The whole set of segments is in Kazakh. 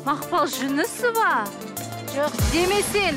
Мақпал Жүнісова? Жоқ, демесен.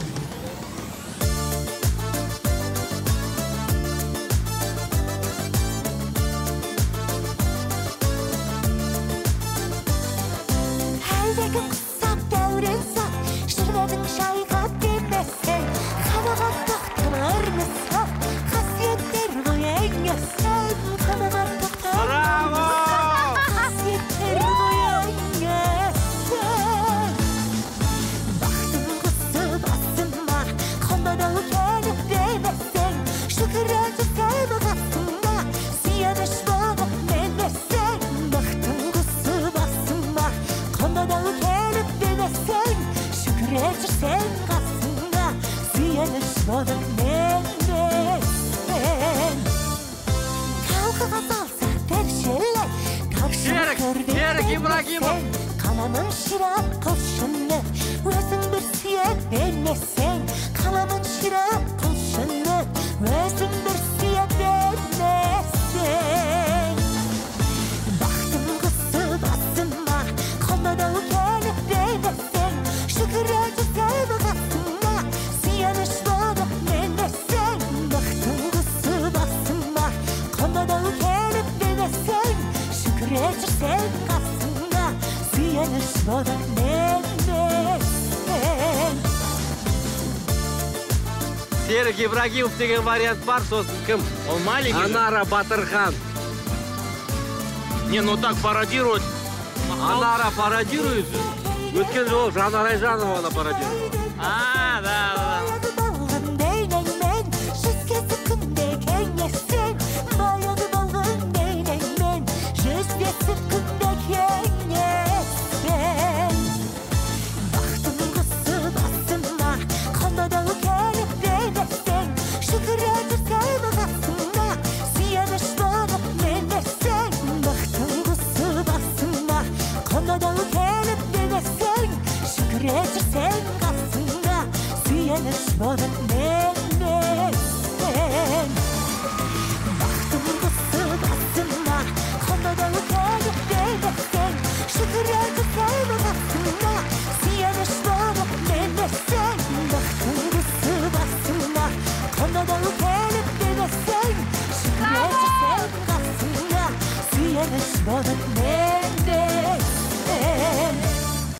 Әлдегі құсап дәурен сап, жүрмедің шайға демесең, қамаған тоқтын ұрмысап, қасиеттер ғой еңесен, қамаған тоқтын ұрмысап, қасиеттер ғой еңесен. Бақтың құсы басыма, қонбадау келіп демесең, шүкір әтісем қасыма, сүйеніш болып менесең. Бақтың құсы басыма, қонбадау келіп демесең, шүкір әтісем қасыма, сүйеніш болып менесең. Талқыға салса першелей, Берік Ибрагимов. Қаламын ширап құлшыны, өзің бір сүйет бермесең, қаламын ширап құлшыны, өзің бір сүйет бермесең. Бақтың құсы басыма, қонбадау келіп демесең, шүкір әтісем қасыма, сүйеніш болып менесең. Бақтың құсы басыма, қонбадау келіп демесең, шүкір әтісем қасыма, сүйеніш болып менесең. Серік Ибрагимов деген вариант бар, сосын кім? Он маленький. Анара Батырхан. Не, ну так пародирует. Анара пародирует. Өткен жолы Жанар Айжанованы пародировала. А, да. Баяғы болғын дейнен, жүзгесі күнде кеңесен. Баяғы болғын дейнен, жүзгесі күнде кеңесен. Бақтың құсы басыма, қонбадау келіп демесең, шүкір әтісем қасыма, сүйеніш болып менесең. Бақтың құсы басыма, қонбадау келіп демесең, шүкір әтісем қасыма, сүйеніш болып менесең.